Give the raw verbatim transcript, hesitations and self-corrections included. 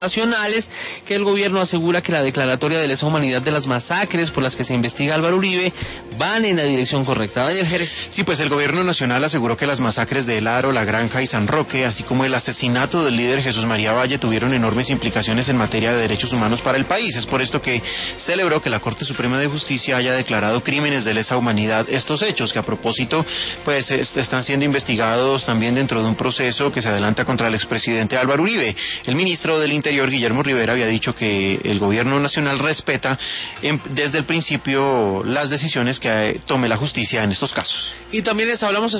nacionales, que el gobierno asegura que la declaratoria de lesa humanidad de las masacres por las que se investiga Álvaro Uribe van en la dirección correcta. Daniel Jerez. Sí, pues el gobierno nacional aseguró que las masacres de El Aro, La Granja y San Roque, así como el asesinato del líder Jesús María Valle, tuvieron enormes implicaciones en materia de derechos humanos para el país. Es por esto que celebró que la Corte Suprema de Justicia haya declarado crímenes de lesa humanidad estos hechos, que a propósito pues están siendo investigados también dentro de un proceso que se adelanta contra el expresidente Álvaro Uribe. El ministro del Interior, Guillermo Rivera, había dicho que el gobierno nacional respeta en, desde el principio las decisiones que tome la justicia en estos casos. Y también les hablamos